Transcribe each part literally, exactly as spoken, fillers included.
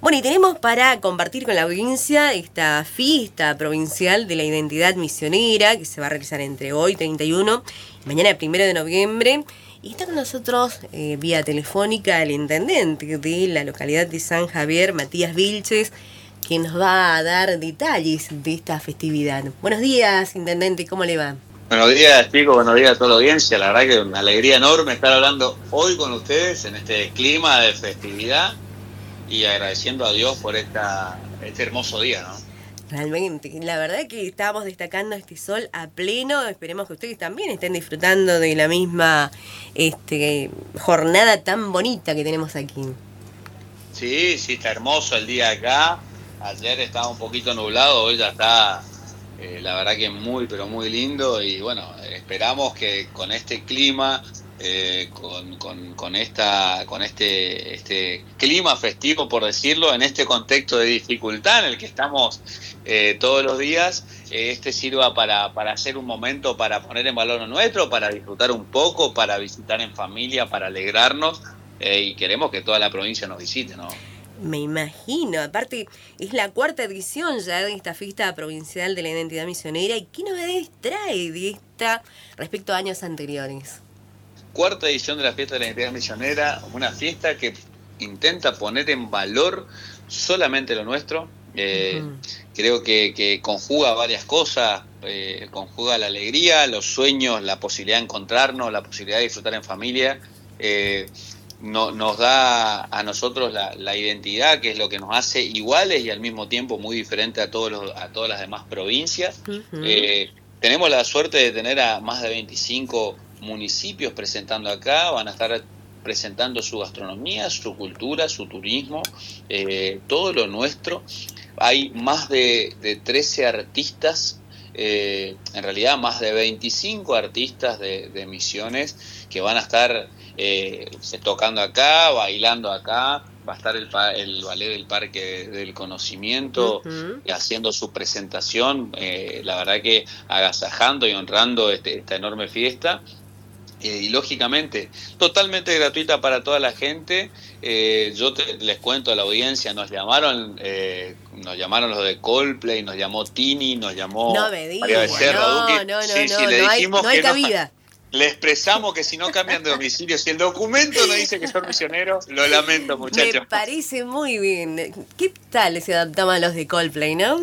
Bueno, y tenemos para compartir con la audiencia esta fiesta provincial de la identidad misionera que se va a realizar entre hoy, treinta y uno, y mañana, primero de noviembre. Y está con nosotros eh, vía telefónica el intendente de la localidad de San Javier, Matías Vilches, que nos va a dar detalles de esta festividad. Buenos días, intendente, ¿cómo le va? Buenos días, chicos, buenos días a toda la audiencia. La verdad que una alegría enorme estar hablando hoy con ustedes en este clima de festividad y agradeciendo a Dios por esta, este hermoso día, ¿no? Realmente, la verdad que estábamos destacando este sol a pleno. Esperemos que ustedes también estén disfrutando de la misma este, jornada tan bonita que tenemos aquí. Sí, sí, está hermoso el día acá. Ayer estaba un poquito nublado, hoy ya está, eh, la verdad que muy, pero muy lindo. Y bueno, esperamos que con este clima, eh, con, con, con, esta, con este, este clima festivo, por decirlo, en este contexto de dificultad en el que estamos eh, todos los días, eh, este sirva para, para hacer un momento para poner en valor lo nuestro, para disfrutar un poco, para visitar en familia, para alegrarnos, eh, y queremos que toda la provincia nos visite, ¿no? Me imagino, aparte es la cuarta edición ya de esta fiesta provincial de la identidad misionera. ¿Y qué novedades trae de esta respecto a años anteriores? Cuarta edición de la fiesta de la identidad misionera, una fiesta que intenta poner en valor solamente lo nuestro. Eh, uh-huh. Creo que, que conjuga varias cosas, eh, conjuga la alegría, los sueños, la posibilidad de encontrarnos, la posibilidad de disfrutar en familia. Eh, No, nos da a nosotros la, la identidad, que es lo que nos hace iguales y al mismo tiempo muy diferente a todos los, a todas las demás provincias. Uh-huh. Eh, tenemos la suerte de tener a más de veinticinco municipios presentando acá, van a estar presentando su gastronomía, su cultura, su turismo, eh, todo lo nuestro. Hay más de, de trece artistas, eh, en realidad más de veinticinco artistas de, de Misiones que van a estar eh, tocando acá, bailando acá. Va a estar el, el ballet del Parque del Conocimiento uh-huh. haciendo su presentación, eh, la verdad que agasajando y honrando este, esta enorme fiesta. Eh, y lógicamente totalmente gratuita para toda la gente. Eh, yo te, les cuento a la audiencia, nos llamaron eh, nos llamaron los de Coldplay, nos llamó Tini, nos llamó no me digas, María Becerra, no, Duque. no, no, sí, no, sí, le no dijimos hay, no que hay cabida. No, le expresamos que si no cambian de domicilio, si el documento no dice que son misioneros, lo lamento, muchachos. Me parece muy bien. ¿Qué tal se adaptaban los de Coldplay, no?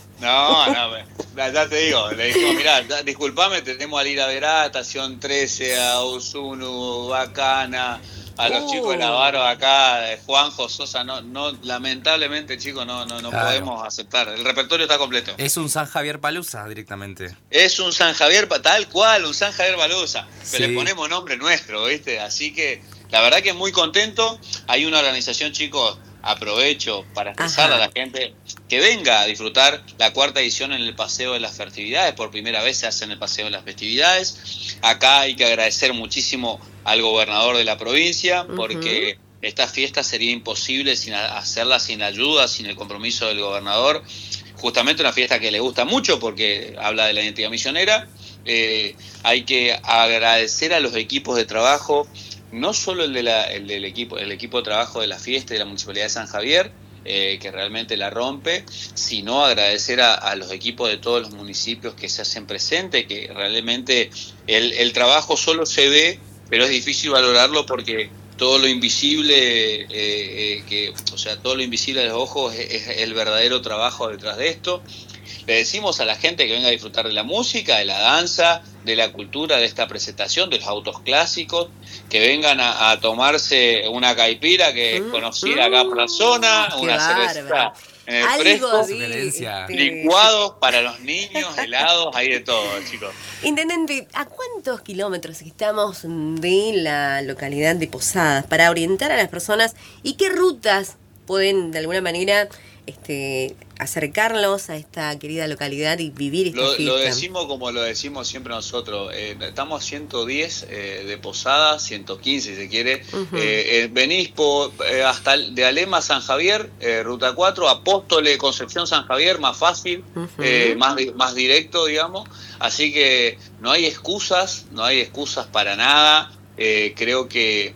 No, no, ya te digo, le dijimos, mirá, disculpame, tenemos a Lira Verá, Estación trece, a Osunu, Bacana, a los uh. chicos de Navarro acá, de Juanjo, Sosa, no, no, lamentablemente, chicos, no, no, no claro. podemos aceptar, el repertorio está completo. Es un San Javier Palusa directamente. Es un San Javier, tal cual, un San Javier Palusa, sí. Pero le ponemos nombre nuestro, ¿viste? Así que, la verdad que muy contento, hay una organización, chicos, aprovecho para expresar a la gente que venga a disfrutar la cuarta edición en el Paseo de las Festividades. Por primera vez se hace en el Paseo de las Festividades. Acá hay que agradecer muchísimo al gobernador de la provincia, porque uh-huh. esta fiesta sería imposible sin hacerla sin ayuda, sin el compromiso del gobernador. Justamente una fiesta que le gusta mucho porque habla de la identidad misionera. Eh, hay que agradecer a los equipos de trabajo, no solo el, de la, el del equipo, el equipo de trabajo de la fiesta y de la Municipalidad de San Javier, eh, que realmente la rompe, sino agradecer a, a los equipos de todos los municipios que se hacen presentes, que realmente el, el trabajo solo se ve, pero es difícil valorarlo porque todo lo invisible, eh, eh, que, o sea, todo lo invisible a los ojos es, es el verdadero trabajo detrás de esto. Le decimos a la gente que venga a disfrutar de la música, de la danza, de la cultura, de esta presentación, de los autos clásicos, que vengan a, a tomarse una caipira que es conocida acá por la zona, Qué una bárbaro. cerveza en el Algo fresco, de, este... licuados para los niños, helados, hay de todo, chicos. Intendente, ¿a cuántos kilómetros estamos de la localidad de Posadas para orientar a las personas y qué rutas pueden de alguna manera este, acercarlos a esta querida localidad y vivir esta lo, fiesta? Lo decimos como lo decimos siempre nosotros, eh, estamos a ciento diez eh, de Posadas, ciento quince si se quiere, uh-huh. eh, eh, venís por, eh, hasta de Alema a San Javier, eh, ruta cuatro, Apóstoles, Concepción, San Javier, más fácil, uh-huh. eh, más, más directo, digamos, así que no hay excusas, no hay excusas para nada, eh, creo que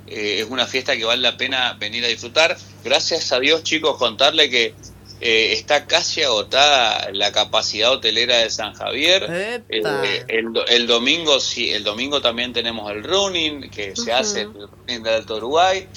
eh, es una fiesta que vale la pena venir a disfrutar. Gracias a Dios, chicos, contarle que eh, está casi agotada la capacidad hotelera de San Javier. Eh, el, el domingo sí, el domingo también tenemos el running que uh-huh. se hace el running del Alto Uruguay,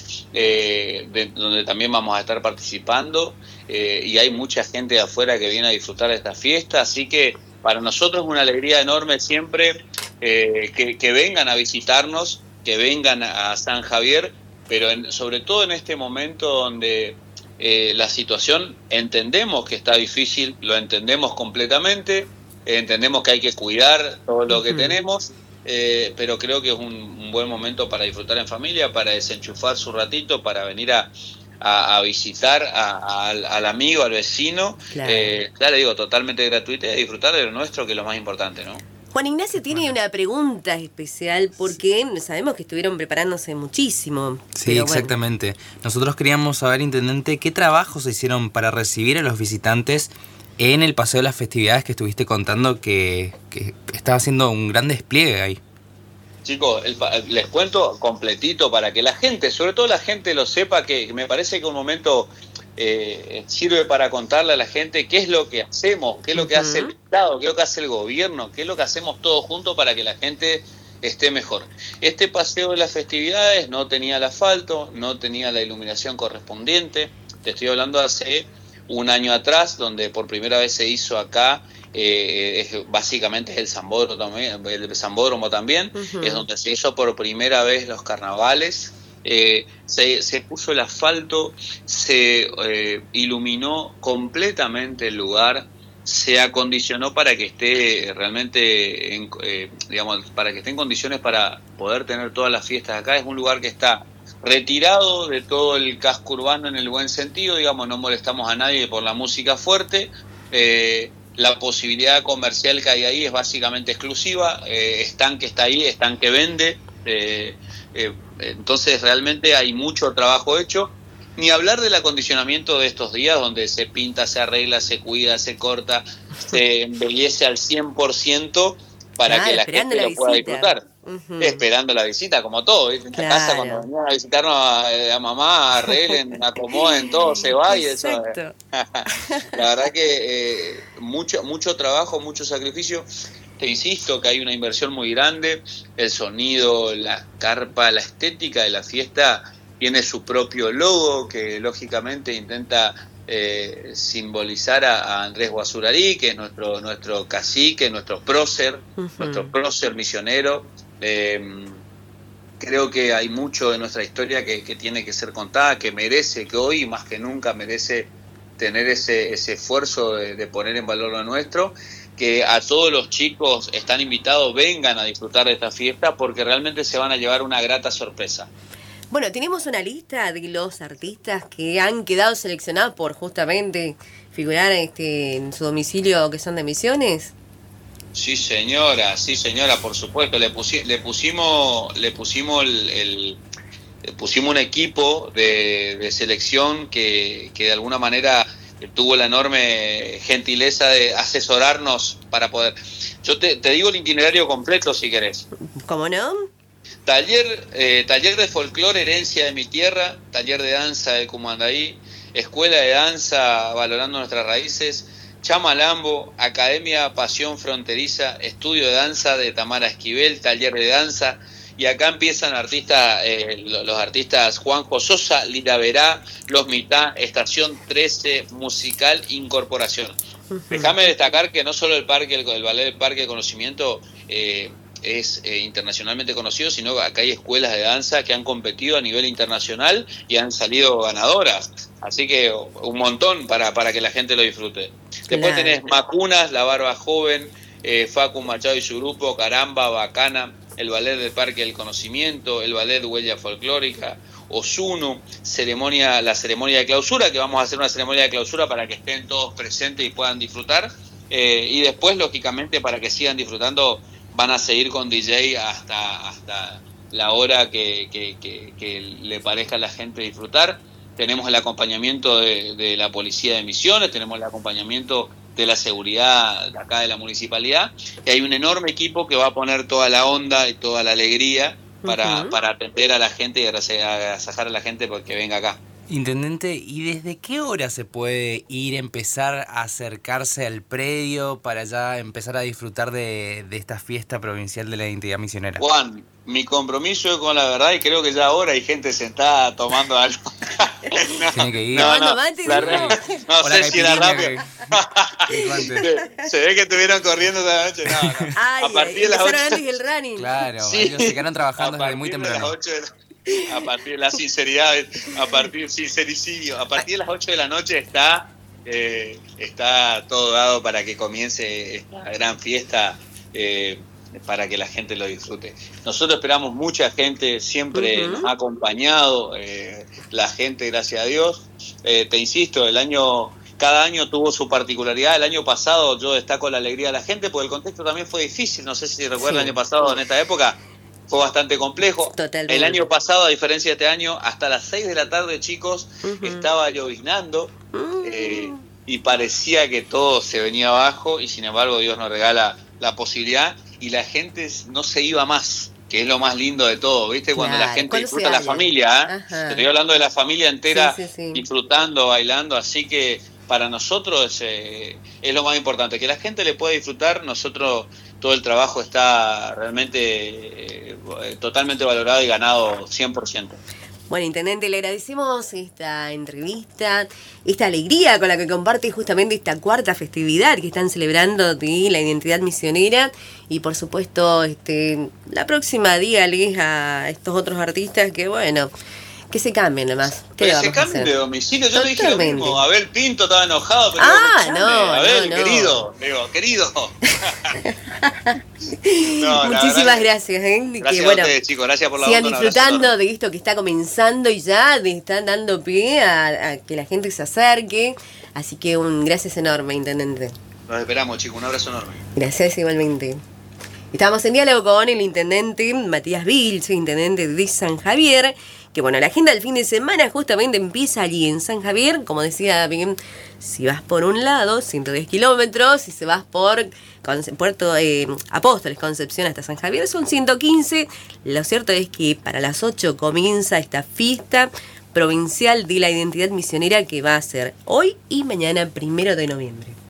eh, de, donde también vamos a estar participando, eh, y hay mucha gente de afuera que viene a disfrutar de esta fiesta, así que para nosotros es una alegría enorme siempre eh, que, que vengan a visitarnos, que vengan a San Javier, pero en, sobre todo en este momento donde eh, la situación entendemos que está difícil, lo entendemos completamente, eh, entendemos que hay que cuidar todo lo que uh-huh. tenemos, eh, pero creo que es un, un buen momento para disfrutar en familia, para desenchufar su ratito, para venir a, a, a visitar a, a, al, al amigo, al vecino, claro. Eh, ya le digo, totalmente gratuito, y disfrutar de lo nuestro, que es lo más importante, ¿no? Juan Ignacio tiene bueno. una pregunta especial porque sabemos que estuvieron preparándose muchísimo. Sí, exactamente. Bueno. Nosotros queríamos saber, intendente, qué trabajos se hicieron para recibir a los visitantes en el paseo de las festividades que estuviste contando, que, que estaba haciendo un gran despliegue ahí. Chicos, el, les cuento completito para que la gente, sobre todo la gente, lo sepa, que me parece que un momento eh, sirve para contarle a la gente qué es lo que hacemos, qué es lo que uh-huh. hace el Estado, qué es lo que hace el gobierno, qué es lo que hacemos todos juntos para que la gente esté mejor. Este paseo de las festividades no tenía el asfalto, no tenía la iluminación correspondiente. Te estoy hablando hace un año atrás, donde por primera vez se hizo acá. Eh, es, básicamente es el Sambódromo también, el Sambódromo también uh-huh. es donde se hizo por primera vez los carnavales, eh, se, se puso el asfalto, se eh, iluminó completamente el lugar, se acondicionó para que esté realmente en, eh, digamos, para que esté en condiciones para poder tener todas las fiestas acá. Es un lugar que está retirado de todo el casco urbano en el buen sentido, digamos, no molestamos a nadie por la música fuerte. eh, La posibilidad comercial que hay ahí es básicamente exclusiva, eh, Están que está ahí, Están que vende, eh, eh, entonces realmente hay mucho trabajo hecho. Ni hablar del acondicionamiento de estos días, donde se pinta, se arregla, se cuida, se corta, se embellece al cien por ciento para claro, que la gente la lo pueda disfrutar. Uh-huh. Esperando la visita, como todo, ¿viste? En claro. la casa, cuando venían a visitarnos a, a mamá, arreglen, acomoden, todo se va y eso. Eh. La verdad que eh, mucho, mucho trabajo, mucho sacrificio. Te insisto que hay una inversión muy grande, el sonido, la carpa, la estética de la fiesta tiene su propio logo que lógicamente intenta eh, simbolizar a, a Andrés Guazurarí, que es nuestro, nuestro cacique, nuestro prócer, uh-huh. nuestro prócer misionero. Eh, creo que hay mucho de nuestra historia que, que tiene que ser contada, que merece, que hoy más que nunca merece tener ese, ese esfuerzo de, de poner en valor lo nuestro, que a todos los chicos están invitados, vengan a disfrutar de esta fiesta porque realmente se van a llevar una grata sorpresa. Bueno, tenemos una lista de los artistas que han quedado seleccionados por justamente figurar este, en su domicilio, que son de Misiones. Sí, señora, sí, señora, por supuesto. Le, pusi- le pusimos, le pusimos el, el le pusimos un equipo de, de selección que, que de alguna manera tuvo la enorme gentileza de asesorarnos para poder. Yo te, te digo el itinerario completo si querés. ¿Cómo no? Taller, eh, taller de folclore, herencia de mi tierra, taller de danza de Cumandaí, escuela de danza valorando nuestras raíces, Chamalambo, Academia Pasión Fronteriza, estudio de danza de Tamara Esquivel, taller de danza, y acá empiezan artistas, eh, los artistas Juanjo Sosa, Lira Verá, Los Mitá, Estación trece, Musical Incorporación. Uh-huh. Déjame destacar que no solo el parque, el, el ballet del Parque de Conocimiento eh, es eh, internacionalmente conocido, sino que acá hay escuelas de danza que han competido a nivel internacional y han salido ganadoras. Así que un montón para, para que la gente lo disfrute. Después claro. tenés Macunas, La Barba Joven, eh, Facu Machado y su grupo, Caramba, Bacana, el ballet del Parque del Conocimiento, el ballet Huella Folclórica, Osunu, ceremonia, la ceremonia de clausura, que vamos a hacer una ceremonia de clausura para que estén todos presentes y puedan disfrutar. Eh, y después, lógicamente, para que sigan disfrutando, van a seguir con D J hasta, hasta la hora que, que, que, que le parezca a la gente disfrutar. Tenemos el acompañamiento de, de la Policía de Misiones, tenemos el acompañamiento de la seguridad de acá de la municipalidad, y hay un enorme equipo que va a poner toda la onda y toda la alegría para, Ujú. para atender a la gente y agasajar a la gente porque venga acá. Intendente, ¿y desde qué hora se puede ir, empezar a acercarse al predio para ya empezar a disfrutar de, de esta fiesta provincial de la identidad misionera? Juan, mi compromiso es con la verdad y creo que ya ahora hay gente sentada tomando algo. no, Tiene que ir. No, Tomando no, mate, la digo. re- no O la sé si era caipirinha rápido. que- que antes. se, se ve que estuvieron corriendo esta noche. No, no. Ay, a partir de las empezaron ocho. antes del running. Claro, Sí. ellos se quedaron trabajando A desde muy partir de temprano. las ocho de la- a partir de la sinceridad, a partir sincericidio, a partir de las ocho de la noche está eh, está todo dado para que comience esta gran fiesta, eh, para que la gente lo disfrute. Nosotros esperamos mucha gente, siempre Ujú. nos ha acompañado eh, la gente, gracias a Dios. Eh, te insisto, el año cada año tuvo su particularidad. El año pasado yo destaco la alegría de la gente porque el contexto también fue difícil. No sé si recuerdan, Sí. el año pasado en esta época fue bastante complejo. Totalmente. El año pasado, a diferencia de este año, hasta las seis de la tarde, chicos, Ujú. estaba lloviznando Mm. eh, y parecía que todo se venía abajo y sin embargo Dios nos regala la posibilidad y la gente no se iba más, que es lo más lindo de todo, ¿viste? Cuando Claro, la gente cuando se disfruta la haya. familia, ¿eh? Ajá. Te estoy hablando de la familia entera Sí, sí, sí. disfrutando, bailando, así que para nosotros eh, es lo más importante, que la gente le pueda disfrutar. Nosotros, todo el trabajo está realmente eh, totalmente valorado y ganado cien por ciento. Bueno, Intendente, le agradecemos esta entrevista, esta alegría con la que comparte justamente esta cuarta festividad que están celebrando de la identidad misionera. Y por supuesto, este, la próxima dígales a estos otros artistas que, bueno, que se cambien nomás. ¿Qué le Pero se vamos a cambie hacer? de domicilio, yo te dije lo Totalmente. mismo. Abel Pinto estaba enojado, pero Ah, digo, no, Abel, no, no. querido, digo, querido. No, la Muchísimas verdad que- gracias. ¿eh? Gracias que, a bueno, ustedes, chicos, gracias por la sigan onda, un abrazo disfrutando enorme. de esto que está comenzando y ya de están dando pie a, a que la gente se acerque. Así que un gracias enorme, Intendente. Los esperamos, chicos, un abrazo enorme. Gracias igualmente. Estamos en diálogo con el Intendente Matías Vilche, Intendente de San Javier, que bueno, la agenda del fin de semana justamente empieza allí en San Javier. Como decía bien, si vas por un lado, ciento diez kilómetros, si se vas por Conce- Puerto eh, Apóstoles, Concepción hasta San Javier, son ciento quince. Lo cierto es que para las ocho comienza esta fiesta provincial de la identidad misionera que va a ser hoy y mañana, primero de noviembre.